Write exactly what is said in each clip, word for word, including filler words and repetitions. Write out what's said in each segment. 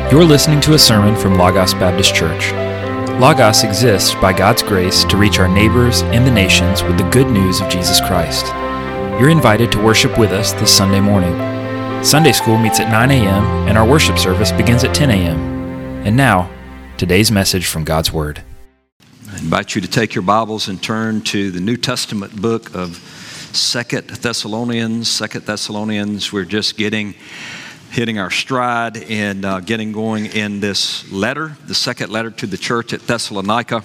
You're listening to a sermon from Logos Baptist Church. Logos exists by God's grace to reach our neighbors and the nations with the good news of Jesus Christ. You're invited to worship with us this Sunday morning. Sunday school meets at nine a.m. and our worship service begins at ten a.m. And now, today's message from God's Word. I invite you to take your Bibles and turn to the New Testament book of Second Thessalonians. Second Thessalonians, we're just getting hitting our stride and uh, getting going in this letter, the second letter to the church at Thessalonica.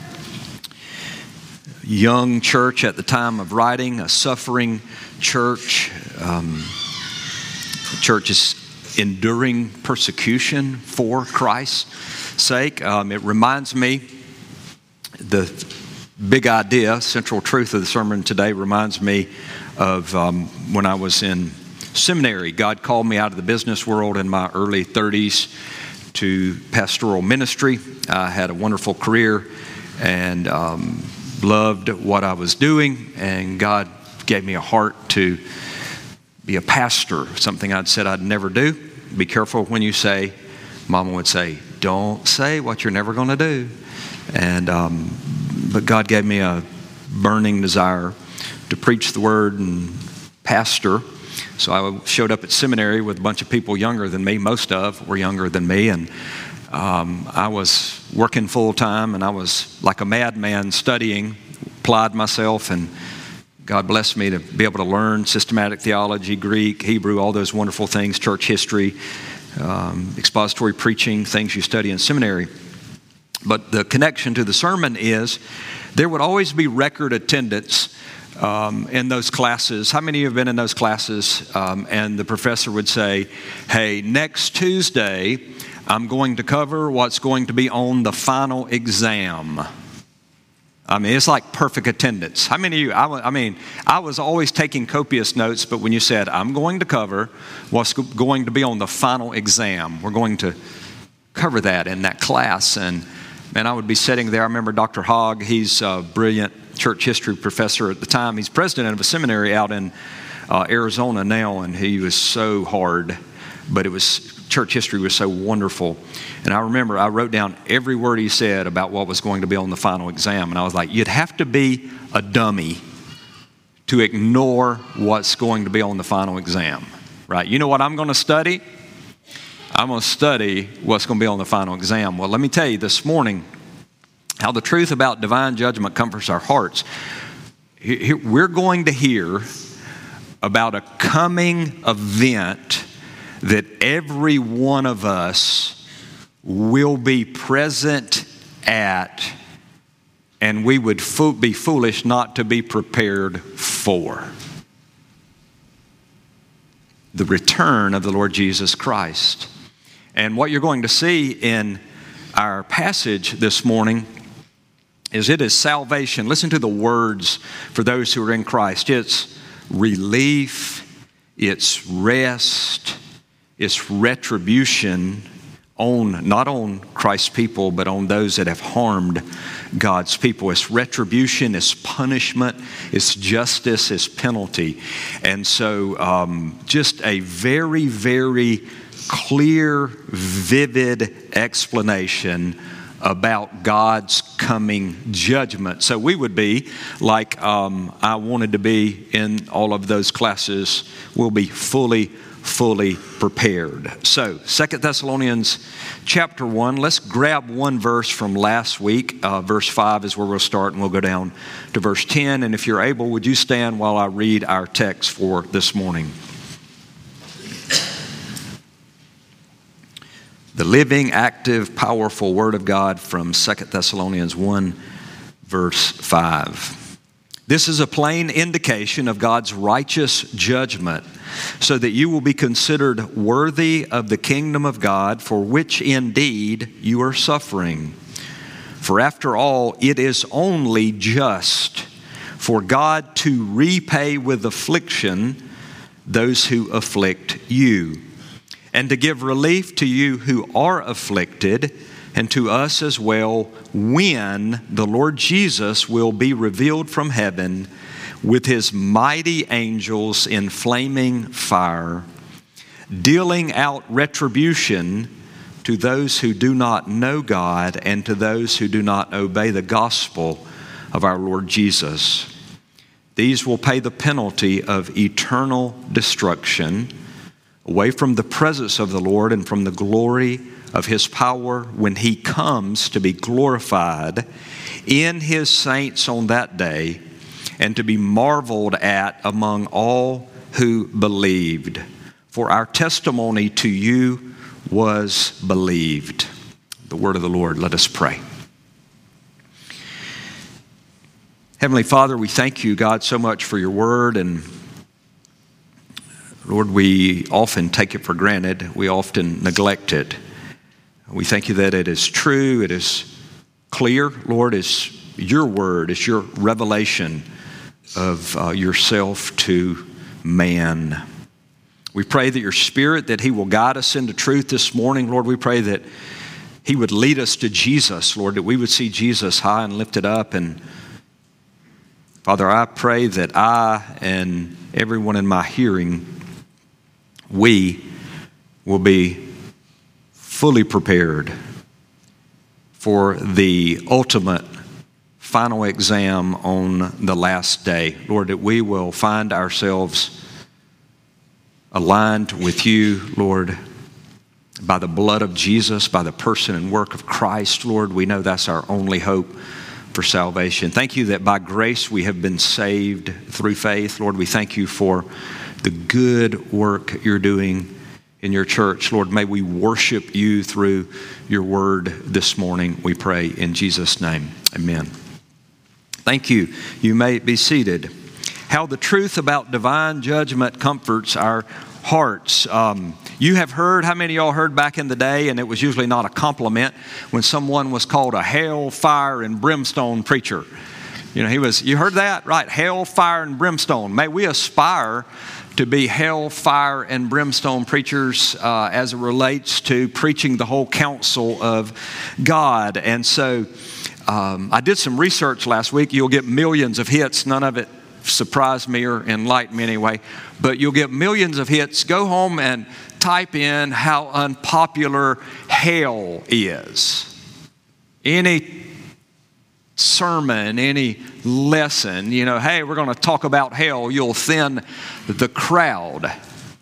Young church at the time of writing, a suffering church. Um, the church is enduring persecution for Christ's sake. Um, it reminds me, the big idea, central truth of the sermon today reminds me of um, when I was in seminary. God called me out of the business world in my early thirties to pastoral ministry. I had a wonderful career and um, loved what I was doing, and God gave me a heart to be a pastor, something I'd said I'd never do. Be careful when you say, Mama would say, don't say what you're never going to do. And um, but God gave me a burning desire to preach the word and pastor. So I showed up at seminary with a bunch of people younger than me. Most of were younger than me. And um, I was working full time, and I was like a madman studying, applied myself, and God blessed me to be able to learn systematic theology, Greek, Hebrew, all those wonderful things, church history, um, expository preaching, things you study in seminary. But the connection to the sermon is there would always be record attendance Um, in those classes. How many of you have been in those classes? Um, and the professor would say, hey, next Tuesday, I'm going to cover what's going to be on the final exam. I mean, it's like perfect attendance. How many of you, I, I mean, I was always taking copious notes, but when you said, I'm going to cover what's going to be on the final exam, we're going to cover that in that class. And, and I would be sitting there. I remember Doctor Hogg, he's a brilliant church history professor at the time. He's president of a seminary out in uh, Arizona now, and he was so hard, but it was, church history was so wonderful. And I remember I wrote down every word he said about what was going to be on the final exam, and I was like, you'd have to be a dummy to ignore what's going to be on the final exam, right? You know what I'm going to study? I'm going to study what's going to be on the final exam. Well, let me tell you this morning, how the truth about divine judgment comforts our hearts. We're going to hear about a coming event that every one of us will be present at, and we would fo- be foolish not to be prepared for. The return of the Lord Jesus Christ. And what you're going to see in our passage this morning is it is salvation. Listen to the words for those who are in Christ. It's relief, it's rest, it's retribution on, not on Christ's people, but on those that have harmed God's people. It's retribution, it's punishment, it's justice, it's penalty. And so um, just a very, very clear, vivid explanation about God's coming judgment. So we would be like um, I wanted to be in all of those classes. We'll be fully, fully prepared. So Second Thessalonians chapter one, let's grab one verse from last week. Uh, verse five is where we'll start, and we'll go down to verse ten. And if you're able, would you stand while I read our text for this morning? The living, active, powerful Word of God from Second Thessalonians one, verse five. This is a plain indication of God's righteous judgment, so that you will be considered worthy of the kingdom of God, for which indeed you are suffering. For after all, it is only just for God to repay with affliction those who afflict you, and to give relief to you who are afflicted, and to us as well, when the Lord Jesus will be revealed from heaven with his mighty angels in flaming fire, dealing out retribution to those who do not know God and to those who do not obey the gospel of our Lord Jesus. These will pay the penalty of eternal destruction, away from the presence of the Lord and from the glory of His power when He comes to be glorified in His saints on that day and to be marveled at among all who believed. For our testimony to you was believed. The word of the Lord. Let us pray. Heavenly Father, we thank you, God, so much for your word. And Lord, we often take it for granted. We often neglect it. We thank you that it is true. It is clear. Lord, it's your word. It's your revelation of uh, yourself to man. We pray that your Spirit, that He will guide us into truth this morning. Lord, we pray that He would lead us to Jesus, Lord, that we would see Jesus high and lifted up. And Father, I pray that I and everyone in my hearing, we will be fully prepared for the ultimate final exam on the last day. Lord, that we will find ourselves aligned with you, Lord, by the blood of Jesus, by the person and work of Christ. Lord, we know that's our only hope for salvation. Thank you that by grace we have been saved through faith. Lord, we thank you for the good work you're doing in your church. Lord, may we worship you through your word this morning, we pray in Jesus' name. Amen. Thank you. You may be seated. How the truth about divine judgment comforts our hearts. Um, you have heard, how many of y'all heard back in the day, and it was usually not a compliment, when someone was called a hell, fire, and brimstone preacher. You know, he was, you heard that? Right, hell, fire, and brimstone. May we aspire to be hell, fire, and brimstone preachers uh, as it relates to preaching the whole counsel of God. And so um, I did some research last week. You'll get millions of hits. None of it surprised me or enlightened me anyway. But you'll get millions of hits. Go home and type in how unpopular hell is. Any sermon, any lesson, you know, hey, we're going to talk about hell, you'll thin the crowd.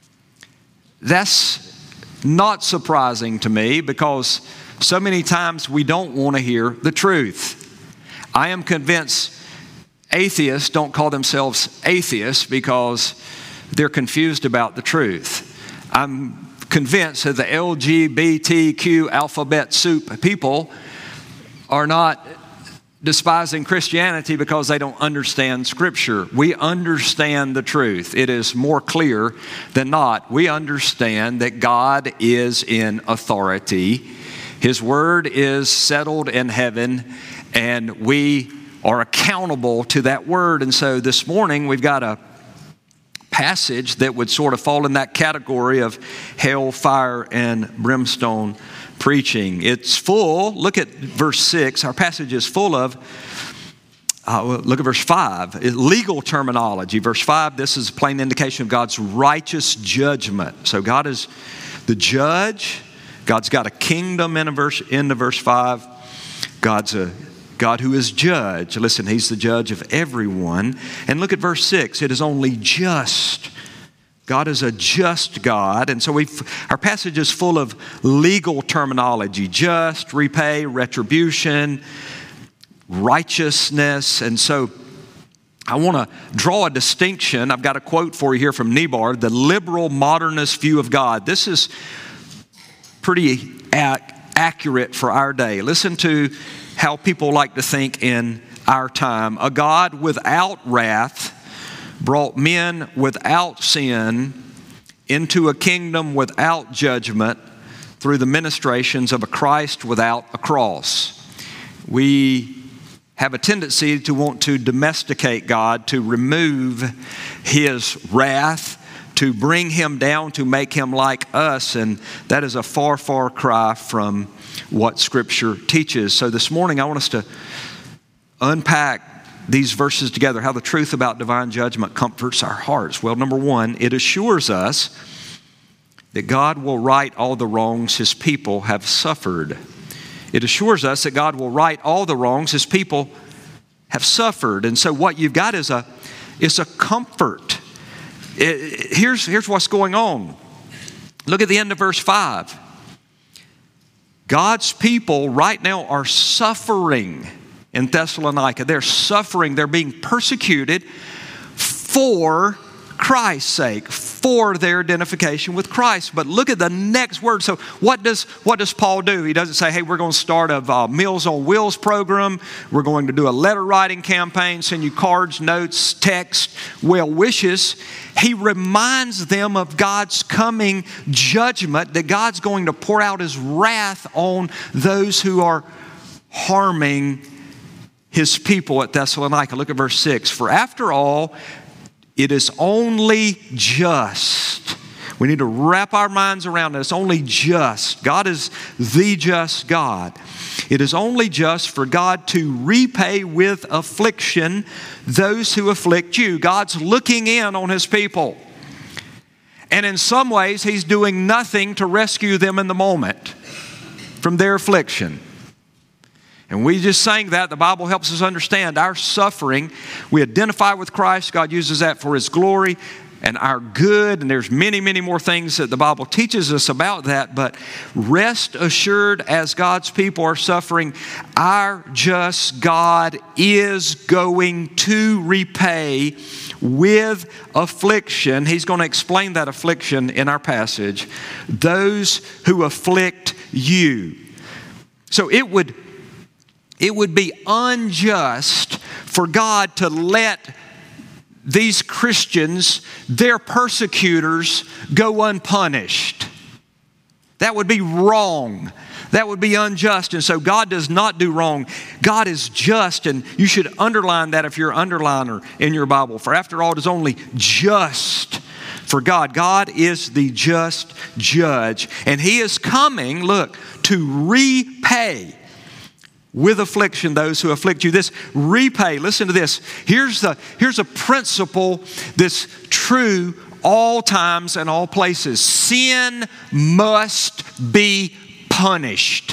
That's not surprising to me because so many times we don't want to hear the truth. I am convinced atheists don't call themselves atheists because they're confused about the truth. I'm convinced that the L G B T Q alphabet soup people are not despising Christianity because they don't understand Scripture. We understand the truth. It is more clear than not. We understand that God is in authority. His word is settled in heaven, and we are accountable to that word. And so this morning we've got a passage that would sort of fall in that category of hell, fire, and brimstone preaching. It's full. Look at verse six. Our passage is full of, uh, look at verse five, legal terminology. Verse five, this is a plain indication of God's righteous judgment. So God is the judge. God's got a kingdom in a verse, into verse five. God's a God who is judge. Listen, He's the judge of everyone. And look at verse six. It is only just. God is a just God. And so we've, our passage is full of legal terminology. Just, repay, retribution, righteousness. And so I want to draw a distinction. I've got a quote for you here from Niebuhr, the liberal modernist view of God. This is pretty ac- accurate for our day. Listen to how people like to think in our time. A God without wrath brought men without sin into a kingdom without judgment through the ministrations of a Christ without a cross. We have a tendency to want to domesticate God, to remove His wrath, to bring Him down, to make Him like us, and that is a far, far cry from what Scripture teaches. So this morning I want us to unpack these verses together, how the truth about divine judgment comforts our hearts. Well, number one, it assures us that God will right all the wrongs his people have suffered. It assures us that God will right all the wrongs his people have suffered. And so what you've got is a, is a comfort. It, here's, here's what's going on. Look at the end of verse five. God's people right now are suffering in Thessalonica. They're suffering. They're being persecuted for Christ's sake, for their identification with Christ. But look at the next word. So what does what does Paul do? He doesn't say, hey, we're going to start a uh, Meals on Wheels program. We're going to do a letter writing campaign, send you cards, notes, text, well wishes. He reminds them of God's coming judgment, that God's going to pour out his wrath on those who are harming his people at Thessalonica. Look at verse six. For after all, it is only just. We need to wrap our minds around it. It's only just. God is the just God. It is only just for God to repay with affliction those who afflict you. God's looking in on his people. And in some ways, he's doing nothing to rescue them in the moment from their affliction. And we just sang that. The Bible helps us understand our suffering. We identify with Christ. God uses that for his glory and our good. And there's many, many more things that the Bible teaches us about that. But rest assured, as God's people are suffering, our just God is going to repay with affliction. He's going to explain that affliction in our passage. Those who afflict you. So it would It would be unjust for God to let these Christians, their persecutors, go unpunished. That would be wrong. That would be unjust. And so God does not do wrong. God is just, and you should underline that if you're an underliner in your Bible. For after all, it is only just for God. God is the just judge. And he is coming, look, to repay with affliction those who afflict you. This repay, listen to this. Here's the here's a principle that's true all times and all places. Sin must be punished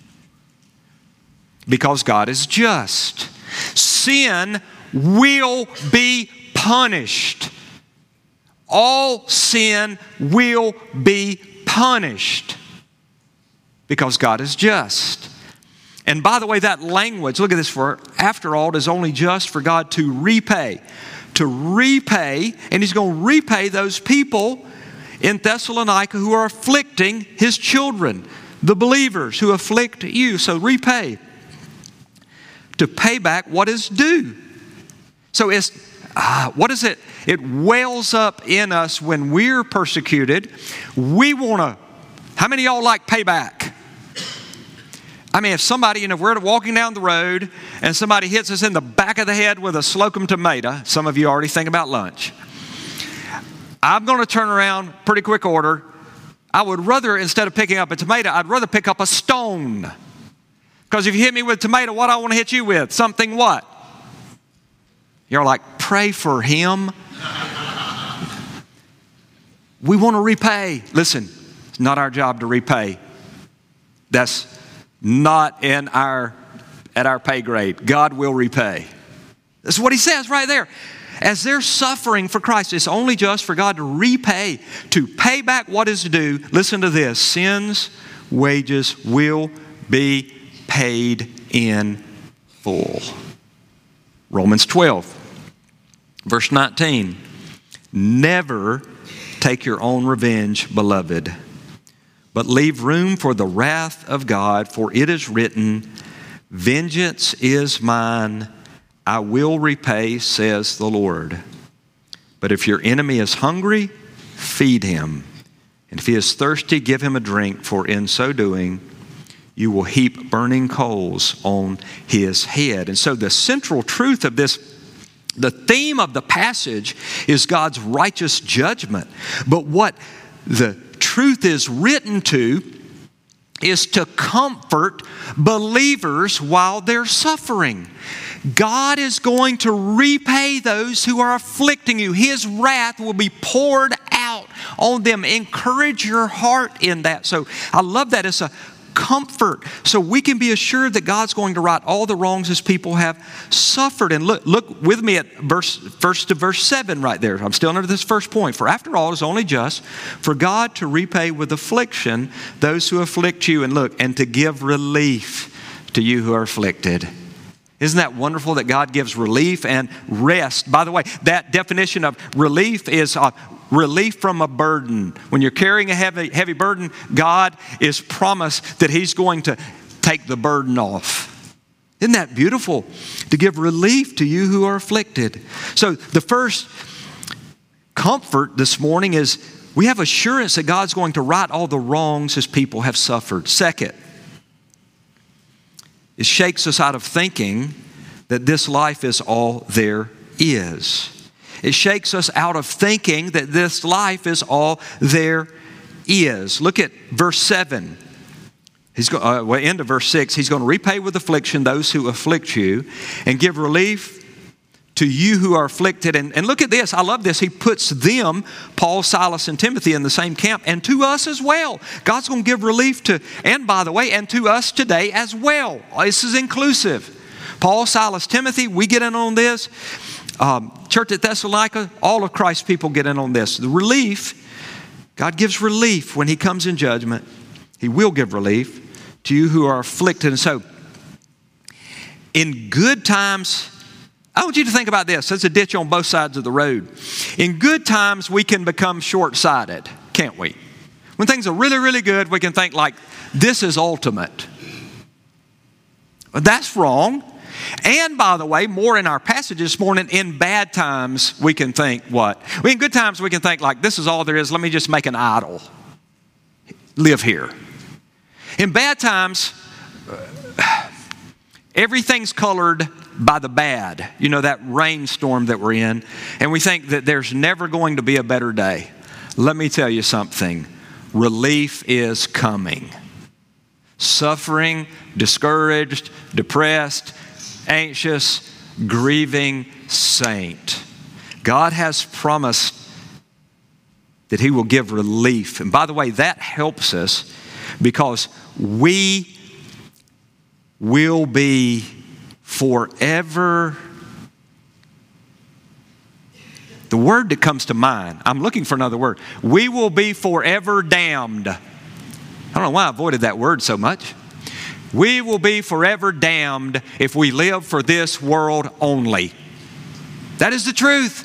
because God is just. Sin will be punished. All sin will be punished because God is just. And by the way, that language, look at this, for after all, it is only just for God to repay. To repay, and he's going to repay those people in Thessalonica who are afflicting his children, the believers who afflict you. So repay. To pay back what is due. So it's, uh, what is it? It wells up in us when we're persecuted. We want to, how many of y'all like payback? I mean, if somebody, you know, if we're walking down the road and somebody hits us in the back of the head with a Slocum tomato, some of you already think about lunch. I'm going to turn around pretty quick order. I would rather, instead of picking up a tomato, I'd rather pick up a stone. Because if you hit me with a tomato, what do I want to hit you with? Something what? You're like, pray for him. We want to repay. Listen, it's not our job to repay. That's not in our at our pay grade. God will repay. That's what he says right there. As they're suffering for Christ, it's only just for God to repay, to pay back what is due. Listen to this. Sin's wages will be paid in full. Romans twelve, verse nineteen. Never take your own revenge, beloved, but leave room for the wrath of God, for it is written, vengeance is mine, I will repay, says the Lord. But if your enemy is hungry, feed him. And if he is thirsty, give him a drink, for in so doing, you will heap burning coals on his head. And so the central truth of this, the theme of the passage is God's righteous judgment. But what the truth is written to is to comfort believers while they're suffering. God is going to repay those who are afflicting you. His wrath will be poured out on them. Encourage your heart in that. So I love that. It's a comfort. So we can be assured that God's going to right all the wrongs His people have suffered. And look, look with me at verse first to verse seven right there. I'm still under this first point. For after all, it is only just for God to repay with affliction those who afflict you. And look, and to give relief to you who are afflicted. Isn't that wonderful that God gives relief and rest? By the way, that definition of relief is uh, relief from a burden. When you're carrying a heavy, heavy burden, God is promised that He's going to take the burden off. Isn't that beautiful? To give relief to you who are afflicted. So the first comfort this morning is we have assurance that God's going to right all the wrongs His people have suffered. Second, it shakes us out of thinking that this life is all there is. It shakes us out of thinking that this life is all there is. Look at verse seven. He's go, uh, well, end of verse six. He's going to repay with affliction those who afflict you and give relief to you who are afflicted. And, and look at this. I love this. He puts them, Paul, Silas, and Timothy, in the same camp, and to us as well. God's going to give relief to, and by the way, and to us today as well. This is inclusive. Paul, Silas, Timothy, we get in on this. Um, Church at Thessalonica, all of Christ's people get in on this. The relief, God gives relief when He comes in judgment. He will give relief to you who are afflicted. And so, in good times, I want you to think about this. There's a ditch on both sides of the road. In good times, we can become short-sighted, can't we? When things are really, really good, we can think like, this is ultimate. But that's wrong. And by the way, more in our passage this morning, in bad times, we can think what? Well, in good times, we can think like, this is all there is. Let me just make an idol. Live here. In bad times, everything's colored by the bad. You know, that rainstorm that we're in. And we think that there's never going to be a better day. Let me tell you something. Relief is coming. Suffering, discouraged, depressed, anxious, grieving saint. God has promised that He will give relief. And by the way, that helps us because we will be forever. The word that comes to mind, I'm looking for another word. We will be forever damned. I don't know why I avoided that word so much. We will be forever damned if we live for this world only. That is the truth.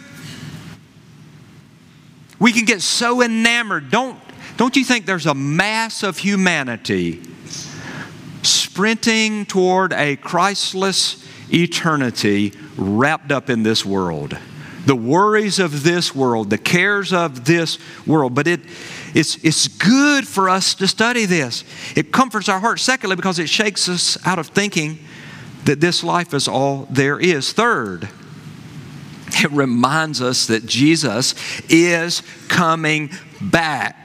We can get so enamored. Don't, don't you think there's a mass of humanity sprinting toward a Christless eternity wrapped up in this world? The worries of this world, the cares of this world. But it, it's, it's good for us to study this. It comforts our hearts. Secondly, because it shakes us out of thinking that this life is all there is. Third, it reminds us that Jesus is coming back.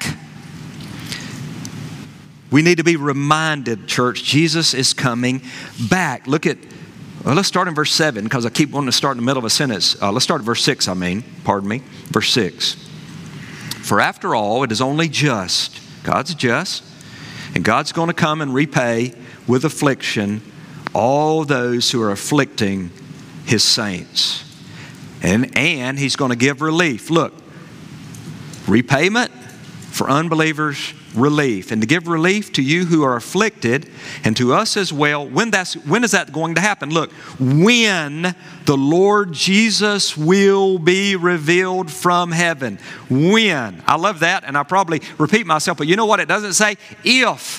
We need to be reminded, church, Jesus is coming back. Look at Well, let's start in verse seven because I keep wanting to start in the middle of a sentence. Uh, let's start at verse six, I mean. Pardon me. Verse six. For after all, it is only just. God's just. And God's going to come and repay with affliction all those who are afflicting His saints. And, and He's going to give relief. Look, repayment for unbelievers, relief. And to give relief to you who are afflicted and to us as well. When that's when is that going to happen? Look, when the Lord Jesus will be revealed from heaven. When. I love that, and I probably repeat myself, but you know what it doesn't say? If.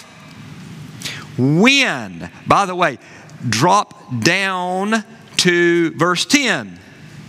When. By the way, drop down to verse ten.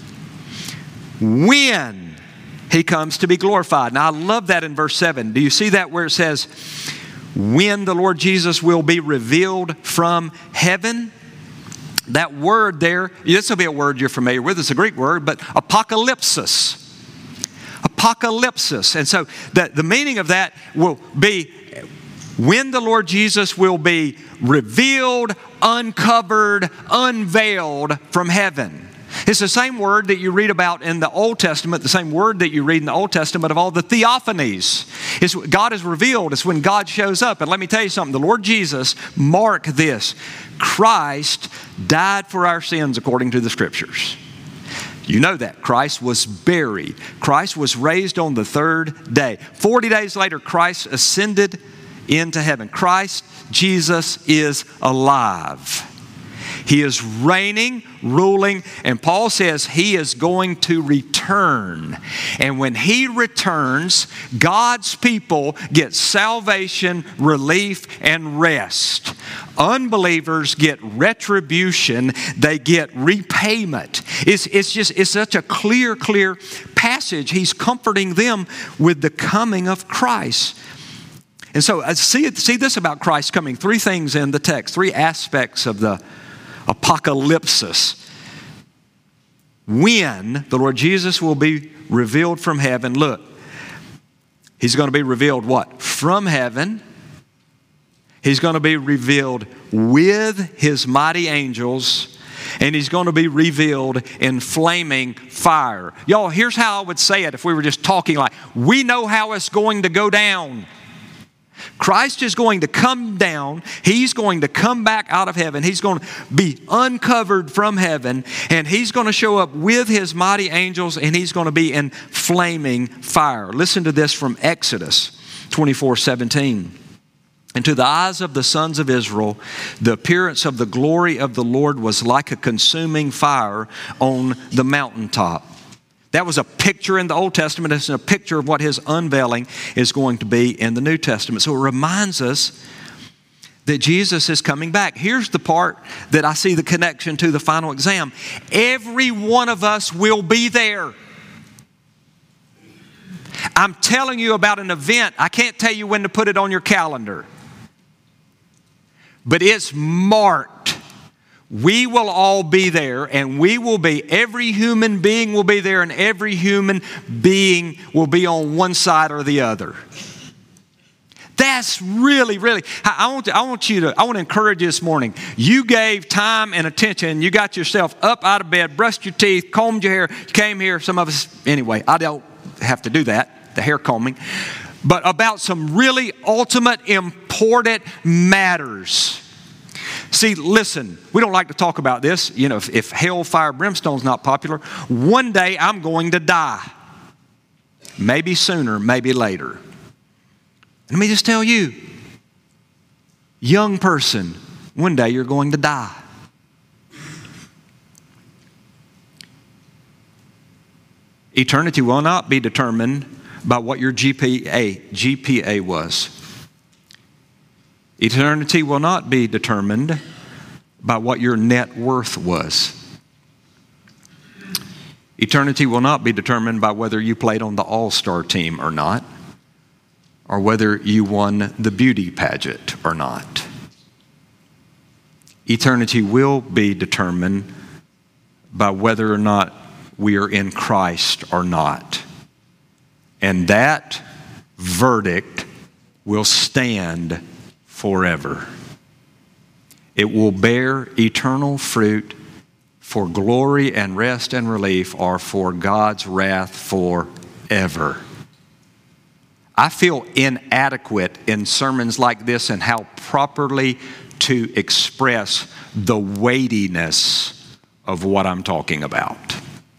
When He comes to be glorified. Now I love that in verse seven. Do you see that where it says, when the Lord Jesus will be revealed from heaven? That word there, this will be a word you're familiar with. It's a Greek word, but apocalypsis. Apocalypsis. And so the, the meaning of that will be when the Lord Jesus will be revealed, uncovered, unveiled from heaven. It's the same word that you read about in the Old Testament, the same word that you read in the Old Testament of all the theophanies. It's, God is revealed. It's when God shows up. And let me tell you something. The Lord Jesus, mark this. Christ died for our sins according to the Scriptures. You know that. Christ was buried. Christ was raised on the third day. Forty days later, Christ ascended into heaven. Christ Jesus is alive. He is reigning, ruling, and Paul says he is going to return. And when he returns, God's people get salvation, relief, and rest. Unbelievers get retribution. They get repayment. It's, it's just, it's such a clear, clear passage. He's comforting them with the coming of Christ. And so uh, see, see this about Christ coming. Three things in the text, three aspects of the apocalypsis. When the Lord Jesus will be revealed from heaven, look, he's going to be revealed what? From heaven. He's going to be revealed with his mighty angels, and he's going to be revealed in flaming fire. Y'all, here's how I would say it if we were just talking like, we know how it's going to go down. Christ is going to come down. He's going to come back out of heaven. He's going to be uncovered from heaven, and he's going to show up with his mighty angels, and he's going to be in flaming fire. Listen to this from Exodus twenty-four seventeen. And to the eyes of the sons of Israel, the appearance of the glory of the Lord was like a consuming fire on the mountaintop. That was a picture in the Old Testament. It's a picture of what his unveiling is going to be in the New Testament. So it reminds us that Jesus is coming back. Here's the part that I see the connection to the final exam. Every one of us will be there. I'm telling you about an event. I can't tell you when to put it on your calendar. But it's marked. We will all be there, and we will be, every human being will be there, and every human being will be on one side or the other. That's really, really, I want, to, I want you to, I want to encourage you this morning. You gave time and attention. You got yourself up out of bed, brushed your teeth, combed your hair, you came here. Some of us, anyway, I don't have to do that, the hair combing. But about some really ultimate, important matters. See, listen, we don't like to talk about this. You know, if, if hell, fire, brimstone's not popular, one day I'm going to die. Maybe sooner, maybe later. Let me just tell you, young person, one day you're going to die. Eternity will not be determined by what your G P A, G P A was. Eternity will not be determined by what your net worth was. Eternity will not be determined by whether you played on the all-star team or not, or whether you won the beauty pageant or not. Eternity will be determined by whether or not we are in Christ or not. And that verdict will stand forever. It will bear eternal fruit for glory and rest and relief, or for God's wrath forever. I feel inadequate in sermons like this and how properly to express the weightiness of what I'm talking about.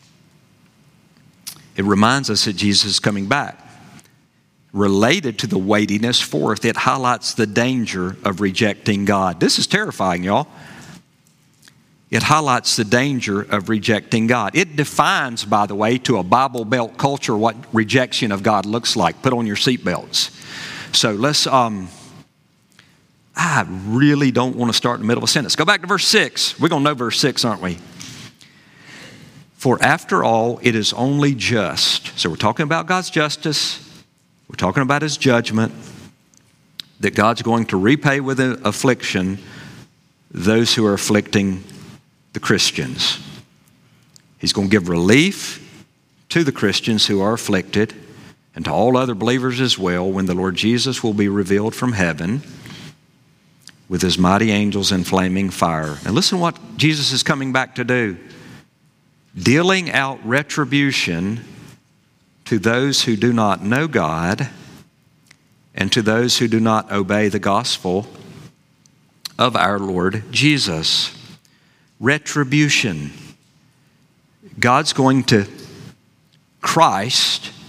It reminds us that Jesus is coming back. Related to the weightiness, fourth, it highlights the danger of rejecting God. This is terrifying, y'all. It highlights the danger of rejecting God. It defines, by the way, to a Bible Belt culture what rejection of God looks like. Put on your seatbelts. So let's, um, I really don't want to start in the middle of a sentence. Go back to verse six. We're going to know verse six, aren't we? For after all, it is only just. So we're talking about God's justice. We're talking about his judgment, that God's going to repay with affliction those who are afflicting the Christians. He's going to give relief to the Christians who are afflicted, and to all other believers as well, when the Lord Jesus will be revealed from heaven with his mighty angels in flaming fire. And listen to what Jesus is coming back to do. dealing out retribution to those who do not know God and to those who do not obey the gospel of our Lord Jesus. Retribution. God's going to, Christ,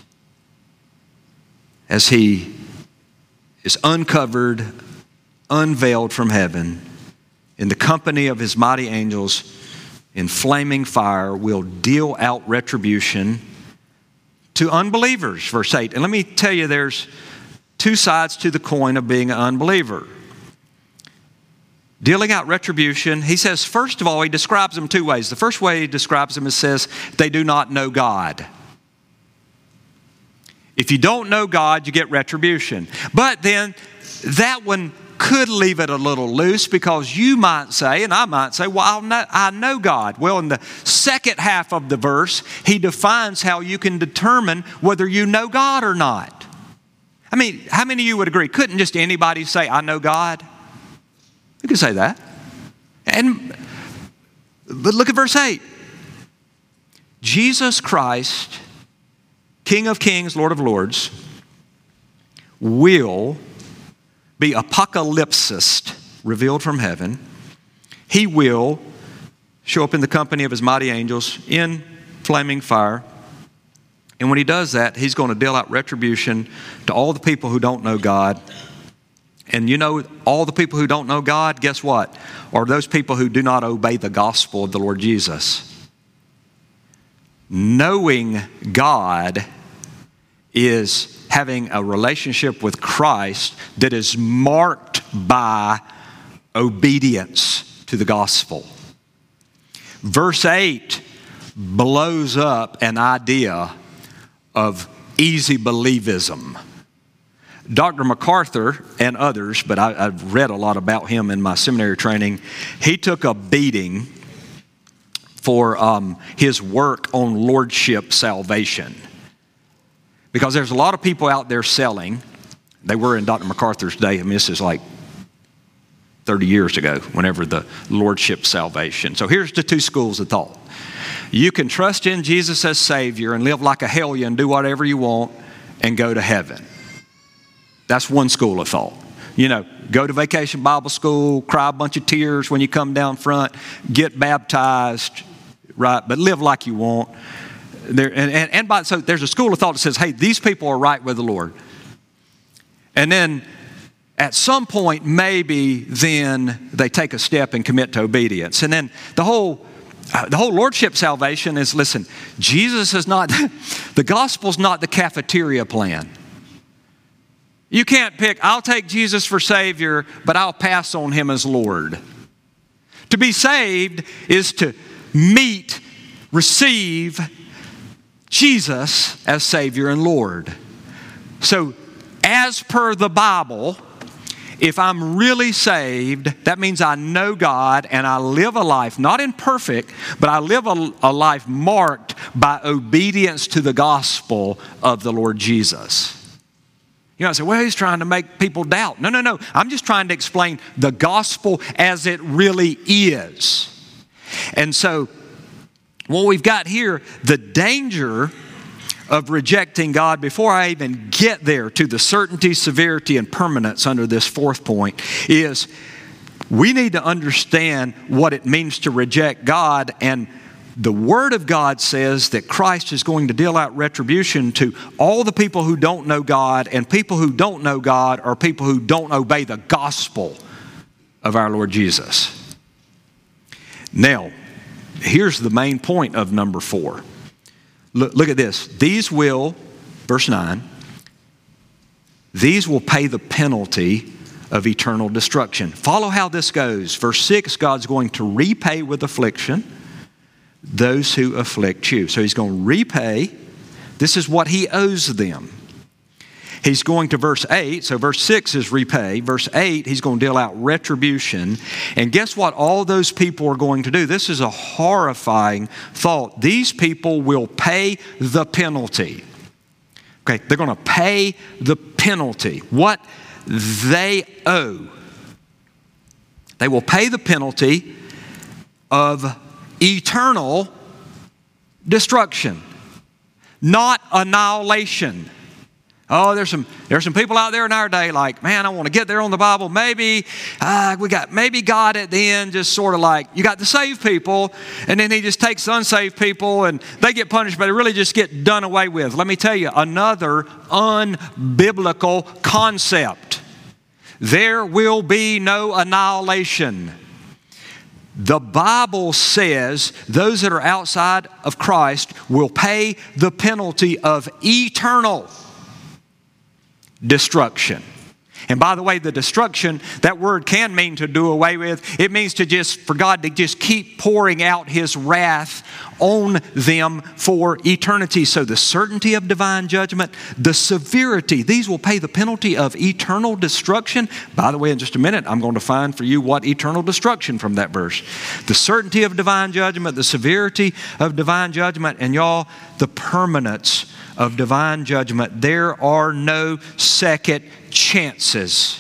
as he is uncovered, unveiled from heaven, in the company of his mighty angels, in flaming fire, will deal out retribution to unbelievers, verse eight. And let me tell you, there's two sides to the coin of being an unbeliever. Dealing out retribution, he says, first of all, he describes them two ways. The first way he describes them is says, they do not know God. If you don't know God, you get retribution. But then that one could leave it a little loose, because you might say, and I might say, well, I'll know, I know God. Well, in the second half of the verse, he defines how you can determine whether you know God or not. I mean, how many of you would agree? Couldn't just anybody say, I know God? You could say that. And but look at verse eight. Jesus Christ, King of kings, Lord of lords, will be apocalypsist, revealed from heaven. He will show up in the company of his mighty angels in flaming fire. And when he does that, he's going to deal out retribution to all the people who don't know God. And you know, all the people who don't know God, guess what? Are those people who do not obey the gospel of the Lord Jesus. Knowing God is having a relationship with Christ that is marked by obedience to the gospel. Verse eight blows up an idea of easy believism. Doctor MacArthur and others, but I, I've read a lot about him in my seminary training, he took a beating for um, his work on lordship salvation. Because there's a lot of people out there selling. They were in Doctor MacArthur's day. I mean, this is like thirty years ago, whenever the lordship salvation. So here's the two schools of thought. You can trust in Jesus as Savior and live like a hellion, do whatever you want, and go to heaven. That's one school of thought. You know, go to vacation Bible school, cry a bunch of tears when you come down front, get baptized, right? But live like you want. There, and, and, and by, so there's a school of thought that says, hey, these people are right with the Lord. And then at some point, maybe then they take a step and commit to obedience. And then the whole uh, the whole lordship salvation is, listen, Jesus is not, the gospel's not the cafeteria plan. You can't pick, I'll take Jesus for Savior, but I'll pass on him as Lord. To be saved is to meet, receive Jesus as Savior and Lord. So, as per the Bible, if I'm really saved, that means I know God and I live a life, not imperfect, but I live a, a life marked by obedience to the gospel of the Lord Jesus. You know, I say, well, he's trying to make people doubt. No, no, no. I'm just trying to explain the gospel as it really is. And so, what we've got here, the danger of rejecting God, before I even get there to the certainty, severity, and permanence under this fourth point, is we need to understand what it means to reject God. And the Word of God says that Christ is going to deal out retribution to all the people who don't know God, and people who don't know God are people who don't obey the gospel of our Lord Jesus. Now, here's the main point of number four. Look, look at this. These will, verse nine, these will pay the penalty of eternal destruction. Follow how this goes. Verse six, God's going to repay with affliction those who afflict you. So he's going to repay. This is what he owes them. He's going to verse eight. So verse six is repay. Verse eight, he's going to deal out retribution. And guess what all those people are going to do? This is a horrifying thought. These people will pay the penalty. Okay, they're going to pay the penalty. What they owe. They will pay the penalty of eternal destruction, not annihilation. Oh, there's some there's some people out there in our day like, man, I want to get there on the Bible. Maybe uh, we got maybe God at the end just sort of like, you got the saved people, and then He just takes the unsaved people and they get punished, but they really just get done away with. Let me tell you another unbiblical concept. There will be no annihilation. The Bible says those that are outside of Christ will pay the penalty of eternal destruction. And by the way, the destruction, that word can mean to do away with. It means to just, for God to just keep pouring out His wrath on them for eternity. So the certainty of divine judgment, the severity, these will pay the penalty of eternal destruction. By the way, in just a minute, I'm going to find for you what eternal destruction from that verse. The certainty of divine judgment, the severity of divine judgment, and y'all, the permanence of divine judgment. There are no second chances.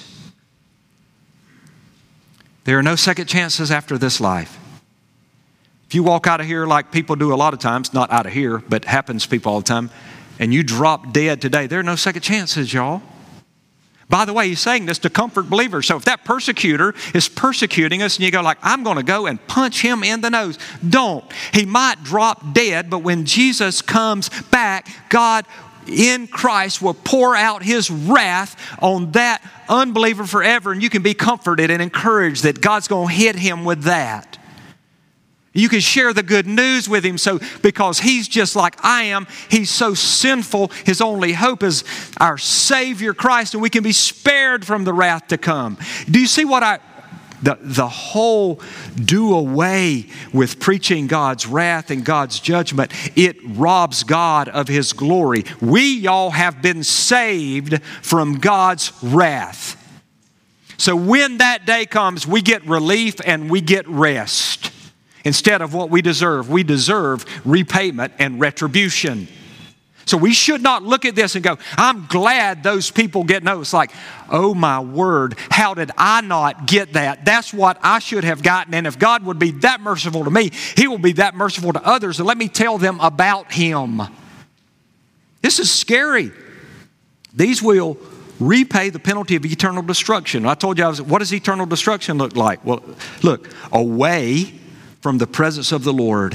There are no second chances after this life. If you walk out of here like people do a lot of times, not out of here, but happens to people all the time, and you drop dead today, there are no second chances, y'all. By the way, He's saying this to comfort believers. So if that persecutor is persecuting us and you go like, I'm going to go and punch him in the nose, don't. He might drop dead, but when Jesus comes back, God in Christ will pour out His wrath on that unbeliever forever, and you can be comforted and encouraged that God's going to hit him with that. You can share the good news with him, so because he's just like I am, he's so sinful, his only hope is our Savior Christ, and we can be spared from the wrath to come. Do you see what I, the, the whole do away with preaching God's wrath and God's judgment, it robs God of His glory. We, y'all, have been saved from God's wrath. So when that day comes, we get relief and we get rest. Instead of what we deserve. We deserve repayment and retribution. So we should not look at this and go, I'm glad those people get no. It's like, oh my word, how did I not get that? That's what I should have gotten. And if God would be that merciful to me, He will be that merciful to others. And let me tell them about Him. This is scary. These will repay the penalty of eternal destruction. I told you, I was, what does eternal destruction look like? Well, look, away from the presence of the Lord.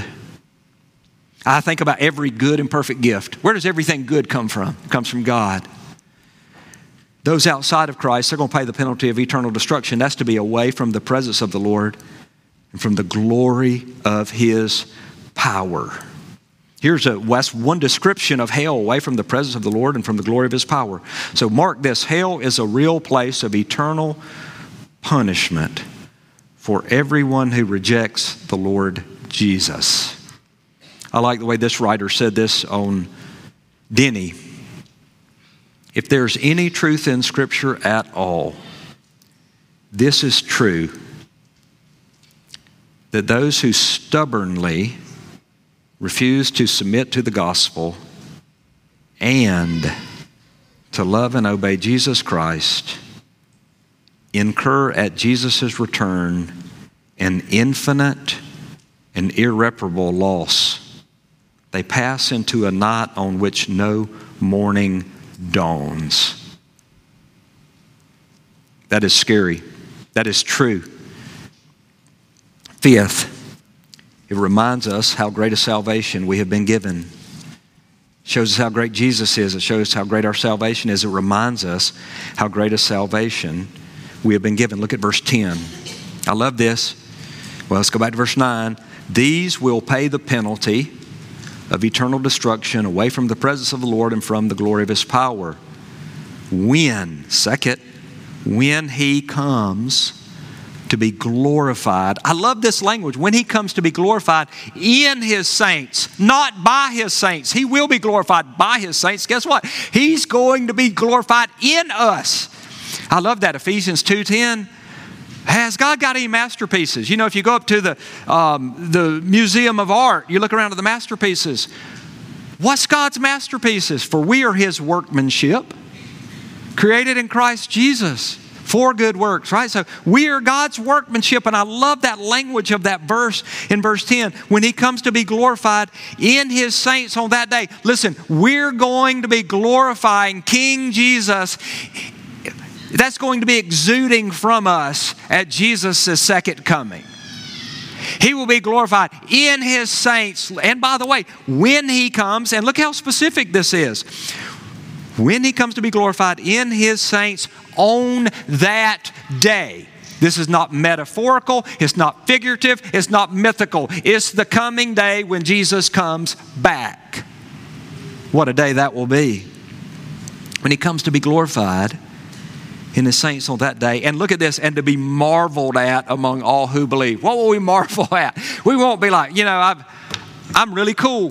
I think about every good and perfect gift. Where does everything good come from? It comes from God. Those outside of Christ, they're going to pay the penalty of eternal destruction. That's to be away from the presence of the Lord and from the glory of His power. Here's a one description of hell, away from the presence of the Lord and from the glory of His power. So mark this, hell is a real place of eternal punishment for everyone who rejects the Lord Jesus. I like the way this writer said this on Denny. If there's any truth in Scripture at all, this is true, that those who stubbornly refuse to submit to the gospel and to love and obey Jesus Christ incur at Jesus' return an infinite and irreparable loss. They pass into a night on which no morning dawns. That is scary. That is true. Fifth, it reminds us how great a salvation we have been given. It shows us how great Jesus is. It shows how great our salvation is. It reminds us how great a salvation we have been given. Look at verse ten. I love this. Well, let's go back to verse nine. These will pay the penalty of eternal destruction away from the presence of the Lord and from the glory of His power. When, second, when He comes to be glorified. I love this language. When He comes to be glorified in His saints, not by His saints. He will be glorified by His saints. Guess what? He's going to be glorified in us. I love that. Ephesians two ten. Has God got any masterpieces? You know, if you go up to the, um, the Museum of Art, you look around at the masterpieces. What's God's masterpieces? For we are His workmanship, created in Christ Jesus. For good works, right? So we are God's workmanship, and I love that language of that verse in verse ten. When He comes to be glorified in His saints on that day. Listen, we're going to be glorifying King Jesus. That's going to be exuding from us at Jesus' second coming. He will be glorified in His saints. And by the way, when He comes, and look how specific this is. When He comes to be glorified in His saints on that day. This is not metaphorical. It's not figurative. It's not mythical. It's the coming day when Jesus comes back. What a day that will be. When He comes to be glorified in His saints on that day. And look at this, and to be marveled at among all who believe. What will we marvel at? We won't be like, you know, I've, I'm really cool.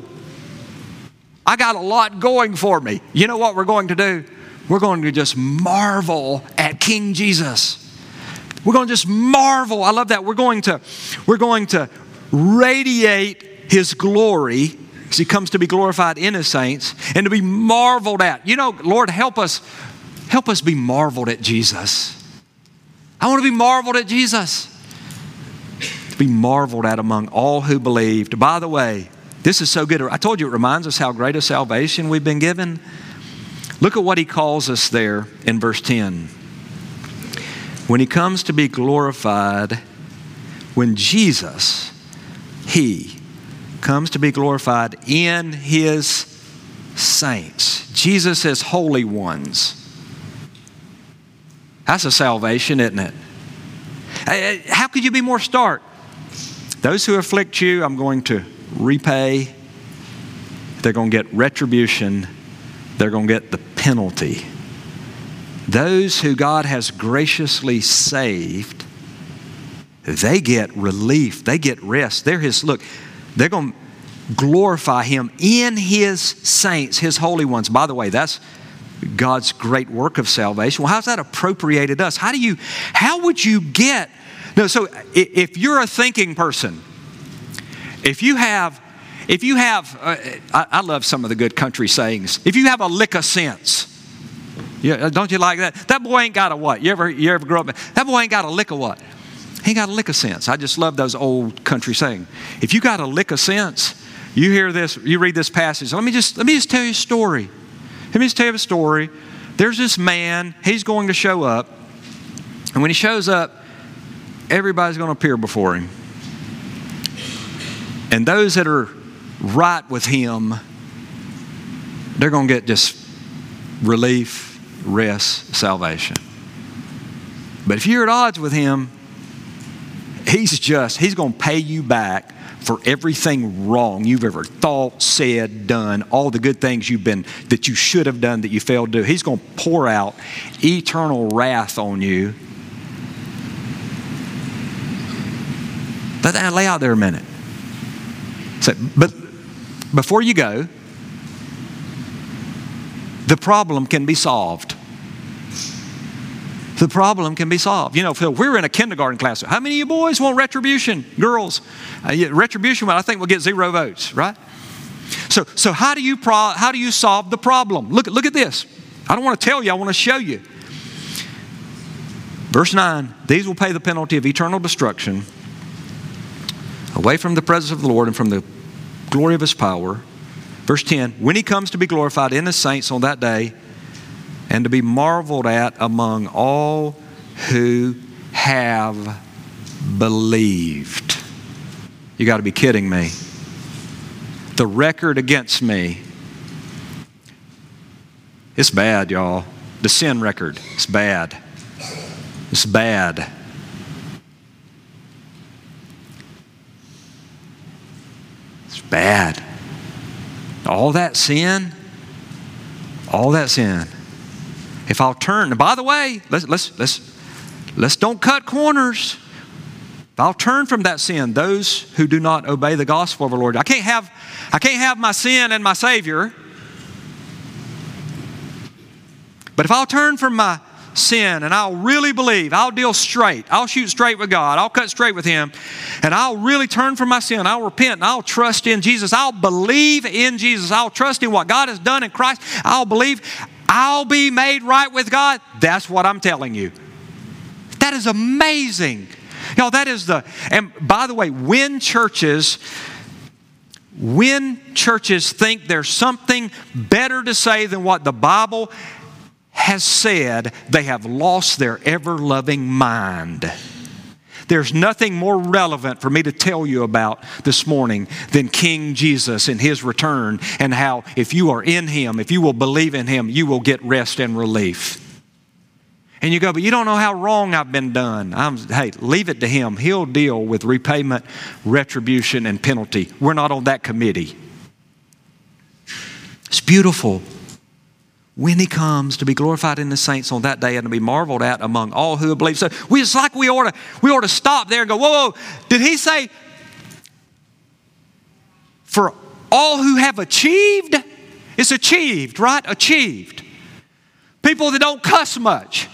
I got a lot going for me. You know what we're going to do? We're going to just marvel at King Jesus. We're going to just marvel. I love that. We're going to, we're going to radiate His glory as He comes to be glorified in His saints and to be marveled at. You know, Lord, help us, help us be marveled at Jesus. I want to be marveled at Jesus. To be marveled at among all who believed. By the way, this is so good. I told you it reminds us how great a salvation we've been given. Look at what He calls us there in verse ten. When He comes to be glorified, when Jesus, He comes to be glorified in His saints. Jesus is holy ones. That's a salvation, isn't it? How could you be more stark? Those who afflict you, I'm going to repay. They're going to get retribution. They're going to get the penalty. Those who God has graciously saved, they get relief. They get rest. They're His, look, they're going to glorify Him in His saints, His holy ones. By the way, that's God's great work of salvation. Well, how's that appropriated us? How do you, how would you get, no, so if you're a thinking person, if you have, if you have, uh, I, I love some of the good country sayings. If you have a lick of sense, yeah, don't you like that? That boy ain't got a what? You ever, you ever grow up? That boy ain't got a lick of what? He ain't got a lick of sense. I just love those old country sayings. If you got a lick of sense, you hear this, you read this passage. Let me just, let me just tell you a story. Let me just tell you a story. There's this man, he's going to show up. And when he shows up, everybody's going to appear before him. And those that are right with him, they're going to get just relief, rest, salvation. But if you're at odds with him, he's just, he's going to pay you back for everything wrong you've ever thought, said, done, all the good things you've been, that you should have done that you failed to do. He's going to pour out eternal wrath on you. Let that lay out there a minute. So, but before you go, the problem can be solved. The problem can be solved. You know, if we're in a kindergarten class, how many of you boys want retribution? Girls, uh, yeah, retribution, well, I think we'll get zero votes, right? So, so how do you pro- how do you solve the problem? Look, look at this. I don't want to tell you, I want to show you. Verse nine, these will pay the penalty of eternal destruction away from the presence of the Lord and from the glory of His power. Verse ten, when He comes to be glorified in His saints on that day, and to be marveled at among all who have believed. You got to be kidding me. The record against me, it's bad, y'all. The sin record, it's bad. It's bad. It's bad. All that sin, all that sin. If I'll turn, and by the way, let's let's let's let's don't cut corners. If I'll turn from that sin, those who do not obey the gospel of our Lord, I can't have I can't have my sin and my Savior. But if I'll turn from my sin and I'll really believe, I'll deal straight, I'll shoot straight with God, I'll cut straight with Him, and I'll really turn from my sin, I'll repent, and I'll trust in Jesus, I'll believe in Jesus, I'll trust in what God has done in Christ, I'll believe, I'll be made right with God. That's what I'm telling you. That is amazing. Y'all, that is the, and by the way, when churches, when churches think there's something better to say than what the Bible has said, they have lost their ever-loving mind. There's nothing more relevant for me to tell you about this morning than King Jesus and His return, and how if you are in Him, if you will believe in Him, you will get rest and relief. And you go, but you don't know how wrong I've been done. I'm, hey, leave it to Him. He'll deal with repayment, retribution, and penalty. We're not on that committee. It's beautiful. When He comes to be glorified in the saints on that day and to be marveled at among all who believe. So we it's like we ought to we ought to stop there and go, whoa, whoa, did He say for all who have achieved? It's achieved, right? Achieved. People that don't cuss much.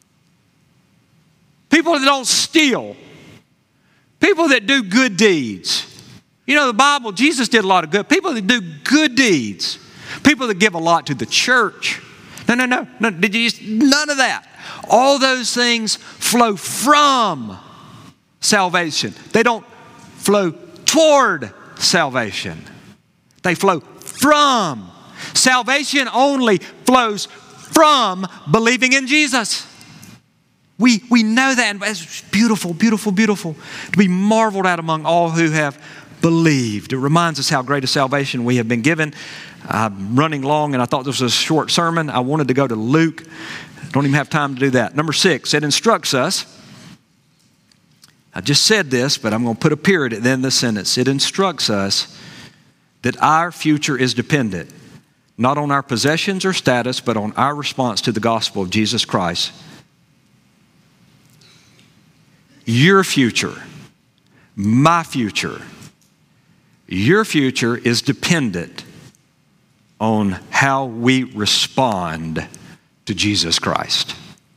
People that don't steal. People that do good deeds. You know, the Bible, Jesus did a lot of good. People that do good deeds. People that give a lot to the church. No, no, no. no did you, none of that. All those things flow from salvation. They don't flow toward salvation. They flow from. Salvation only flows from believing in Jesus. We, we know that, and it's beautiful, beautiful, beautiful to be marveled at among all who have believed. It reminds us how great a salvation we have been given. I'm running long, and I thought this was a short sermon. I wanted to go to Luke. Don't even have time to do that. Number six, it instructs us. I just said this, but I'm going to put a period at the end of the sentence. It instructs us that our future is dependent not on our possessions or status, but on our response to the gospel of Jesus Christ. Your future, my future, your future is dependent on how we respond to Jesus Christ.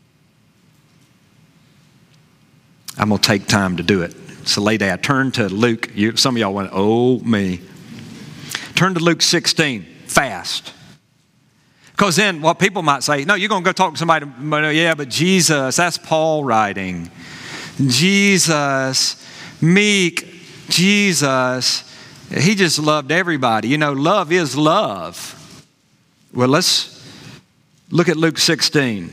I'm going to take time to do it. It's a late day. I turn to Luke. You, some of y'all went, oh, me. Turn to Luke sixteen, fast. Because then what people might say, no, you're going to go talk to somebody. Yeah, but Jesus, that's Paul writing. Jesus, meek, Jesus, He just loved everybody. You know, love is love. Well, let's look at Luke sixteen.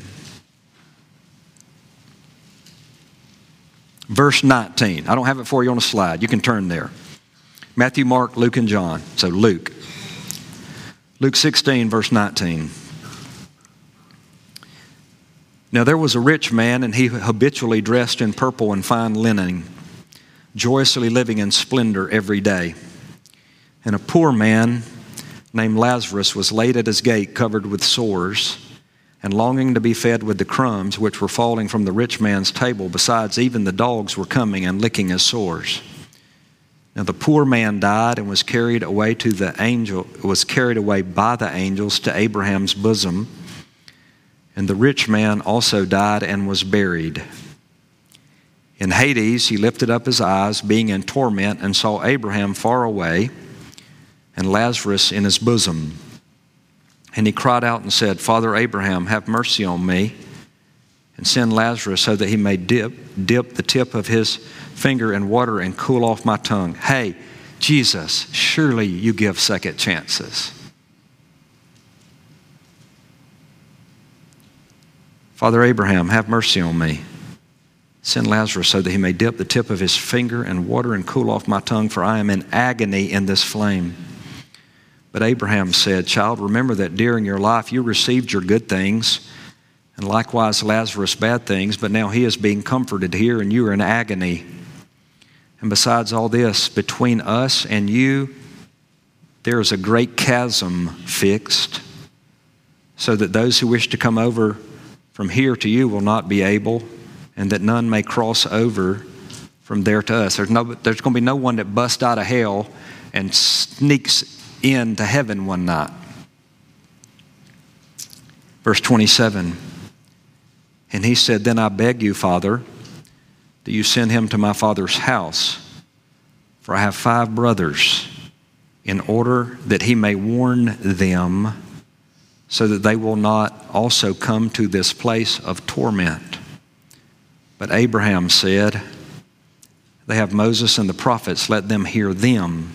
Verse nineteen. I don't have it for you on a slide. You can turn there. Matthew, Mark, Luke, and John. So Luke. Luke sixteen, verse nineteen. Now there was a rich man, and he habitually dressed in purple and fine linen, joyously living in splendor every day. And a poor man named Lazarus was laid at his gate, covered with sores, and longing to be fed with the crumbs which were falling from the rich man's table. Besides, even the dogs were coming and licking his sores. Now the poor man died and was carried away to the angel, was carried away by the angels to Abraham's bosom. And the rich man also died and was buried. In Hades, he lifted up his eyes, being in torment, and saw Abraham far away and Lazarus in his bosom. And he cried out and said, Father Abraham, have mercy on me, and send Lazarus so that he may dip, dip the tip of his finger in water and cool off my tongue. Hey, Jesus, surely you give second chances. Father Abraham, have mercy on me. Send Lazarus so that he may dip the tip of his finger in water and cool off my tongue, for I am in agony in this flame. But Abraham said, Child, remember that during your life you received your good things, and likewise Lazarus bad things, but now he is being comforted here, and you are in agony. And besides all this, between us and you, there is a great chasm fixed, so that those who wish to come over from here to you will not be able, and that none may cross over from there to us. There's no, there's going to be no one that busts out of hell and sneaks into heaven one night. Verse twenty-seven. And he said, Then I beg you, Father, that you send him to my father's house, for I have five brothers, in order that he may warn them, so that they will not also come to this place of torment. But Abraham said, they have Moses and the prophets, let them hear them.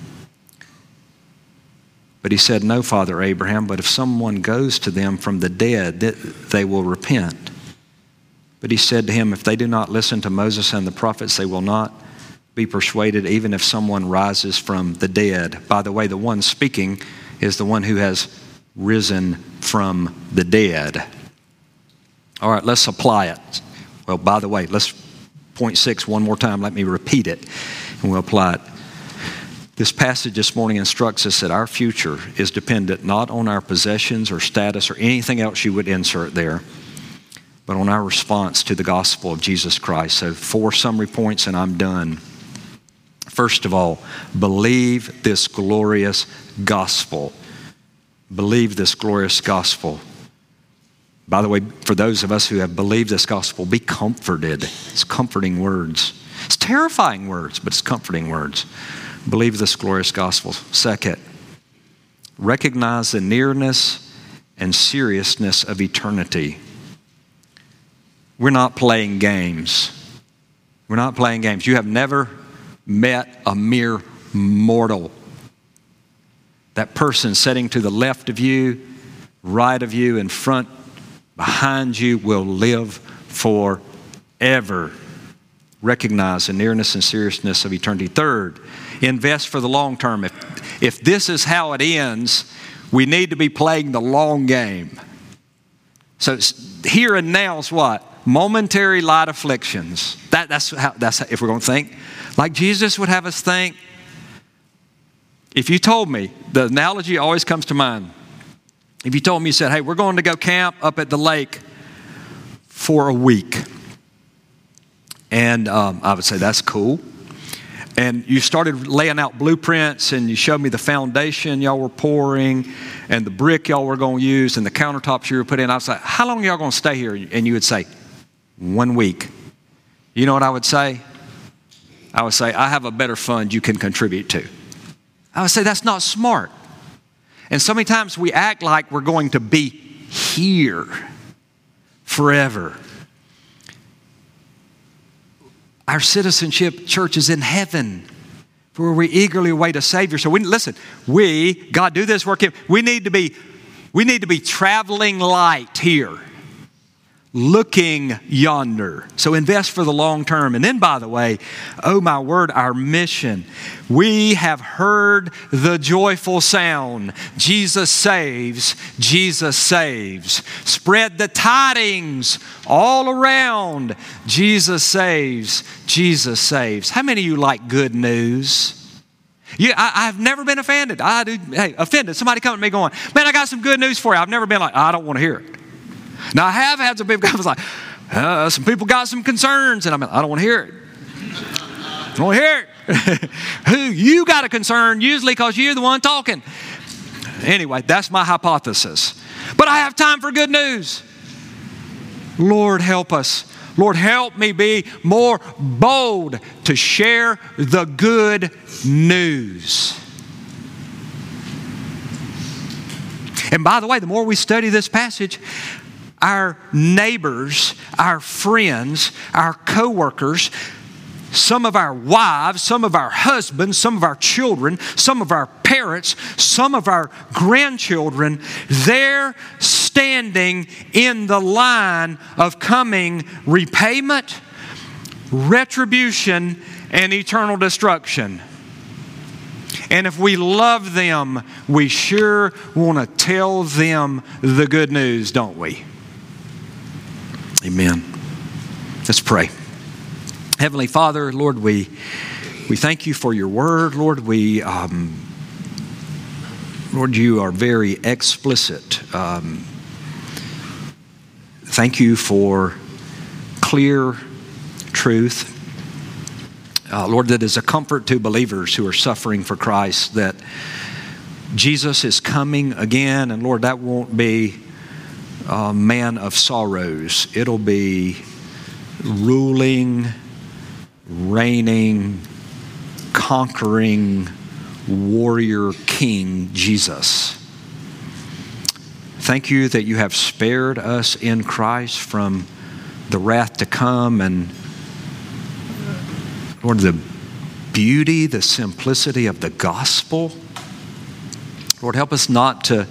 But he said, no, Father Abraham, but if someone goes to them from the dead, they will repent. But he said to him, if they do not listen to Moses and the prophets, they will not be persuaded, even if someone rises from the dead. By the way, the one speaking is the one who has risen from the dead. All right, let's apply it. Well, by the way, let's point six one more time. Let me repeat it, and we'll apply it. This passage this morning instructs us that our future is dependent not on our possessions or status or anything else you would insert there, but on our response to the gospel of Jesus Christ. So four summary points and I'm done. First of all, believe this glorious gospel. Believe this glorious gospel. By the way, for those of us who have believed this gospel, be comforted. It's comforting words. It's terrifying words, but it's comforting words. Believe this glorious gospel. Second, recognize the nearness and seriousness of eternity. We're not playing games. We're not playing games. You have never met a mere mortal. That person sitting to the left of you, right of you, in front, behind you will live forever. Recognize the nearness and seriousness of eternity. Third, invest for the long term. If, if this is how it ends, we need to be playing the long game. So here and now is what? Momentary light afflictions. That, that's how, that's how, if we're going to think like Jesus would have us think. If you told me, the analogy always comes to mind. If you told me, you said, hey, we're going to go camp up at the lake for a week. And um, I would say, that's cool. And you started laying out blueprints and you showed me the foundation y'all were pouring and the brick y'all were going to use and the countertops you were putting in. I was like, how long are y'all going to stay here? And you would say, one week. You know what I would say? I would say, I have a better fund you can contribute to. I would say, that's not smart. And so many times we act like we're going to be here forever. Our citizenship, church, is in heaven, where we eagerly await a Savior. So we listen. We, God, do this work. We need to be, we need to be traveling light here, looking yonder. So invest for the long term. And then, by the way, oh my word, our mission. We have heard the joyful sound. Jesus saves. Jesus saves. Spread the tidings all around. Jesus saves. Jesus saves. How many of you like good news? You, I, I've never been offended. I do. Hey, offended. Somebody come to me going, man, I got some good news for you. I've never been like, I don't want to hear it. Now, I have had some people come like, uh, some people got some concerns, and I'm like, I don't want to hear it. I don't want to hear it. Who? You got a concern, usually because you're the one talking. Anyway, that's my hypothesis. But I have time for good news. Lord, help us. Lord, help me be more bold to share the good news. And by the way, the more we study this passage, our neighbors, our friends, our co-workers, some of our wives, some of our husbands, some of our children, some of our parents, some of our grandchildren, they're standing in the line of coming repayment, retribution, and eternal destruction. And if we love them, we sure want to tell them the good news, don't we? Amen. Let's pray. Heavenly Father, Lord, we we thank you for your word. Lord, we, um, Lord, you are very explicit. Um, thank you for clear truth. Uh, Lord, that is a comfort to believers who are suffering for Christ, that Jesus is coming again. And Lord, that won't be a man of sorrows. It'll be ruling, reigning, conquering warrior king Jesus. Thank you that you have spared us in Christ from the wrath to come, and Lord, the beauty, the simplicity of the gospel. Lord, help us not to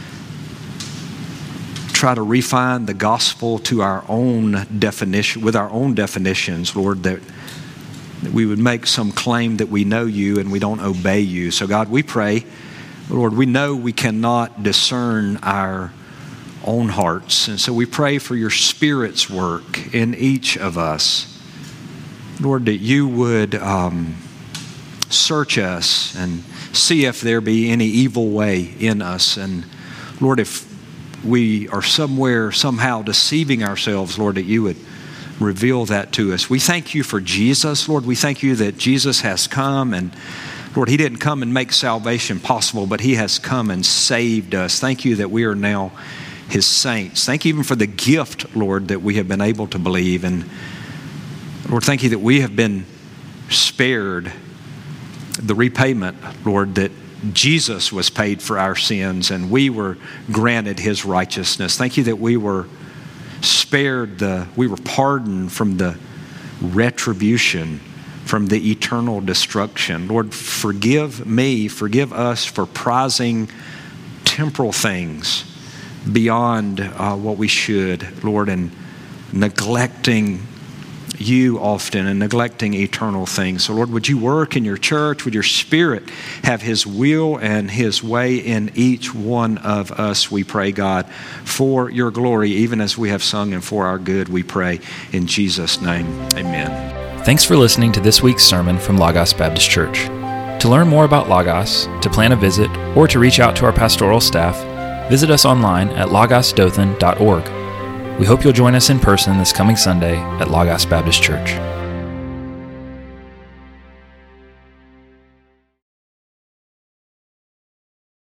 try to refine the gospel to our own definition, with our own definitions, Lord, that, that we would make some claim that we know you and we don't obey you. So God, we pray, Lord, we know we cannot discern our own hearts. And so we pray for your Spirit's work in each of us. Lord, that you would um, search us and see if there be any evil way in us. And Lord, if we are somewhere, somehow deceiving ourselves, Lord, that you would reveal that to us. We thank you for Jesus, Lord. We thank you that Jesus has come, and Lord, he didn't come and make salvation possible, but he has come and saved us. Thank you that we are now his saints. Thank you even for the gift, Lord, that we have been able to believe. And Lord, thank you that we have been spared the repayment, Lord, that Jesus was paid for our sins and we were granted his righteousness. Thank you that we were spared the, we were pardoned from the retribution, from the eternal destruction. Lord, forgive me, forgive us for prizing temporal things beyond uh, what we should, Lord, and neglecting you often and neglecting eternal things. So Lord, would you work in your church? Would your Spirit have his will and his way in each one of us, we pray, God, for your glory, even as we have sung, and for our good, we pray in Jesus' name. Amen. Thanks for listening to this week's sermon from Logos Baptist Church. To learn more about Logos, to plan a visit, or to reach out to our pastoral staff, visit us online at logos dothan dot org. We hope you'll join us in person this coming Sunday at Logos Baptist Church.